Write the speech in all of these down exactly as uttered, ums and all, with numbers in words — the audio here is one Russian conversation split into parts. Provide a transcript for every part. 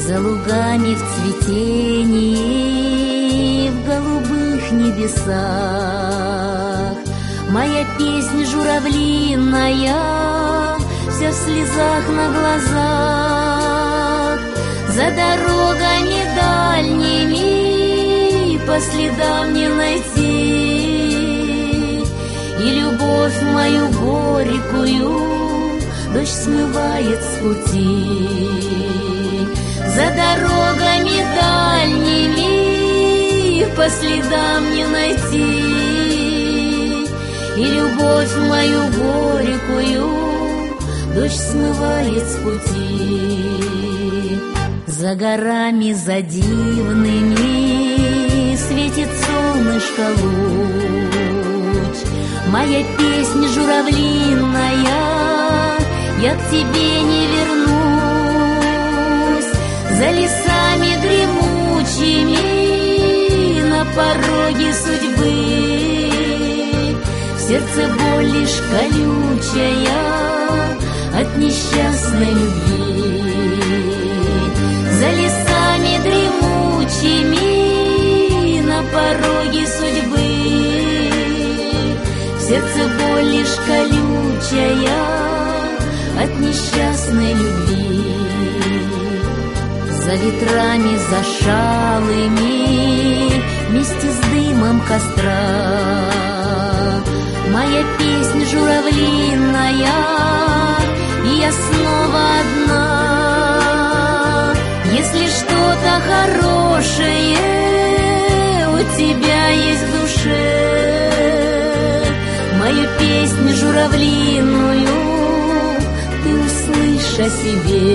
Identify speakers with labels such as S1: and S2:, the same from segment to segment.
S1: За лугами в цветении, в голубых небесах моя песня журавлиная, вся в слезах на глазах. За дорогами дальними по следам не найти, и любовь мою горькую дождь смывает с пути. За дорогами дальними по следам не найти, и любовь мою горькую дождь смывает с пути. За горами, за дивными светит солнышко луч. Моя песня журавлиная, я к тебе не вернусь. За лесами дремучими на пороге судьбы в сердце боль лишь колючая от несчастной любви. За лесами дремучими на пороге судьбы в сердце боль лишь колючая от несчастной любви. За ветрами зашалыми вместе с дымом костра моя песня журавлиная, и я снова одна. Если что-то хорошее у тебя есть в душе, мою песню журавлиную ты услышь о себе.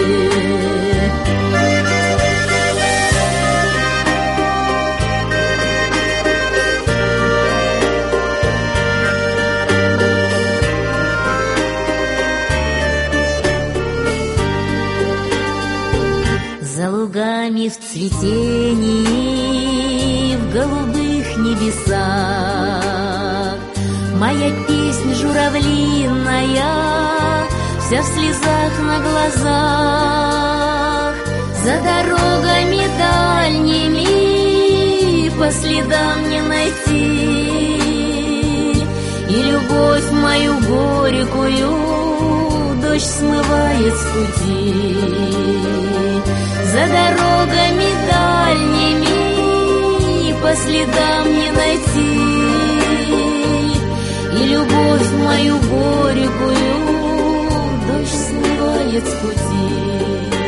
S1: За лугами в цветении, в голубых небесах моя песня журавлиная, вся в слезах на глазах. За дорогами дальними по следам не найти, и любовь мою горькую дождь смывает с пути. За дорогами дальними по следам не найти, и любовь мою горькую дождь смывает с пути.